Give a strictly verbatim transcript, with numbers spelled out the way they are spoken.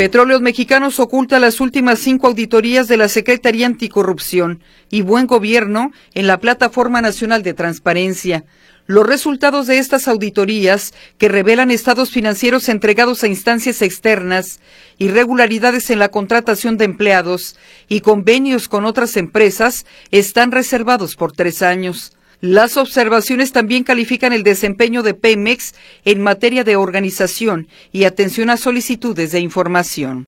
Petróleos Mexicanos oculta las últimas cinco auditorías de la Secretaría Anticorrupción y Buen Gobierno en la Plataforma Nacional de Transparencia. Los resultados de estas auditorías, que revelan estados financieros entregados a instancias externas, irregularidades en la contratación de empleados y convenios con otras empresas, están reservados por tres años. Las observaciones también califican el desempeño de Pemex en materia de organización y atención a solicitudes de información.